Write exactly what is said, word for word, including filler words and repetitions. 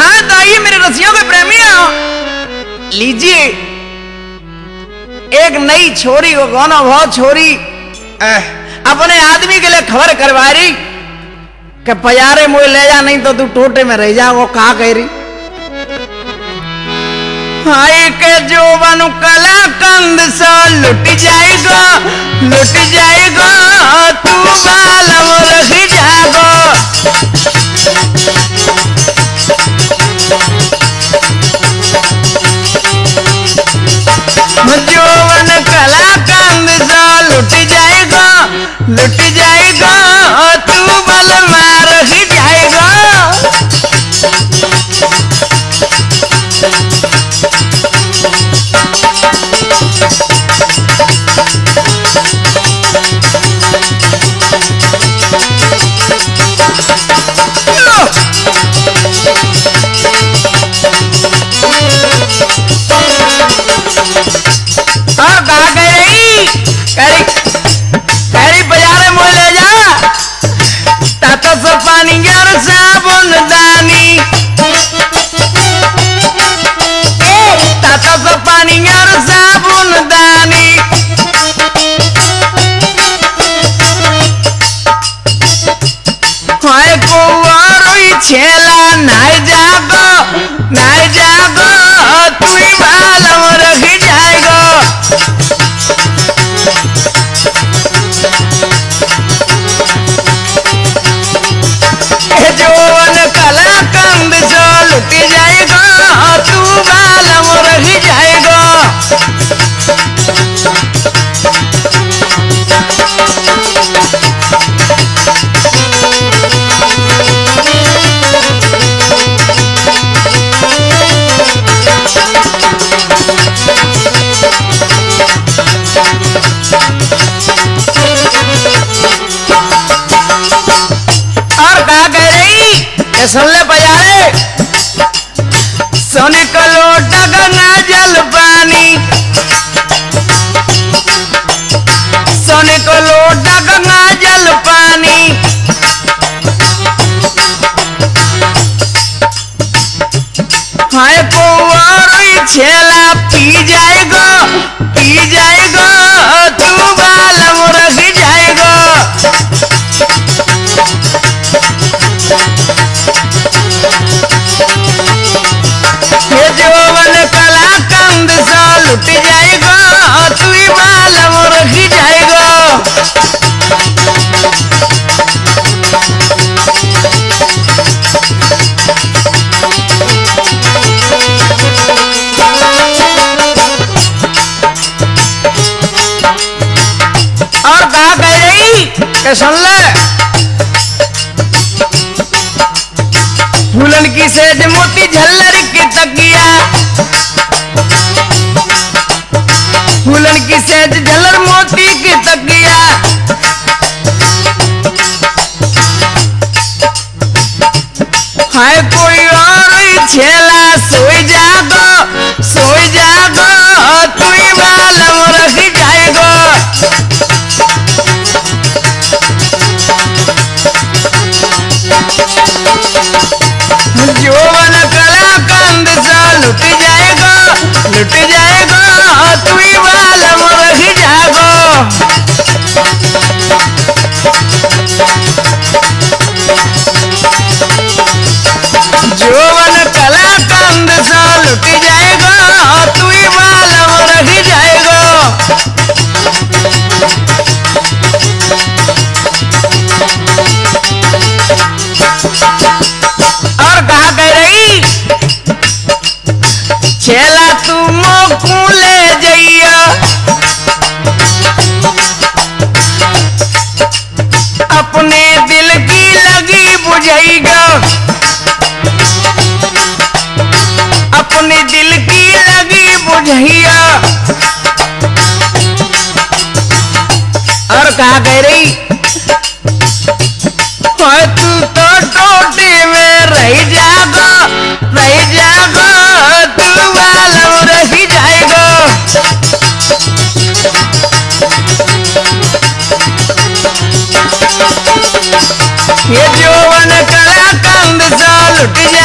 हाँ तो आइए मेरे रसियों के प्रेमियों, लीजिए एक नई छोरी को गाना बहुत छोरी अपने आदमी के लिए खबर करवा रही कि पयारे मुझे ले जा नहीं तो तू टोटे में रह जा। वो कहा कह रही हाय के जो बनु कला कंद सा लुट जाएगा लुट जाएगा तू बालम रख जाएगा। जोवन कला कंद सा लुट जाएगा लुट जाएगा तू बल मार ही जाएगा। साबुन दानी ताता सा पानी और साबुन दानी हाय को छेला नाय जागो नाय जागो तू बालम रख जाएगा। जोवन कला कंद जो लुट जाएगा तू बालम रह जाएगा। सुन ले बजारे सोने का लोटा गंगा जल पानी सोने का लोटा गंगा जल पानी हाय को छेला पी जाएगा पी जाएगा तू बालम रख जाएगा। जोवन कला कंद सा लुट जाएगा तू बालम रख जाएगा। और कहा कह रही कि सुन ले फूलन की सेज मोती झल्लर की तकिया फूलन की सेज झल्लर मोती की तकिया हाय कोई और छेला सोई जागो सोई जागो तू बालम रख जाएगा। जोवन कला कंद सा लुट जाएगा लुट जाएगा तू बालम रख जाएगा। जोवन कला कंद सा लुट जाएगा तू बालम रख जाएगा। और कहा कह रही छेला तू मोकू ले जइया अपने दिल की लगी बुझाइगा अपने दिल की लगी बुझाइया। और कहा कह रही तू तो टोटे में रह जाएगा रह जाएगा तू बालम रह जाएगा। ये जोवन कला कंद सा लुट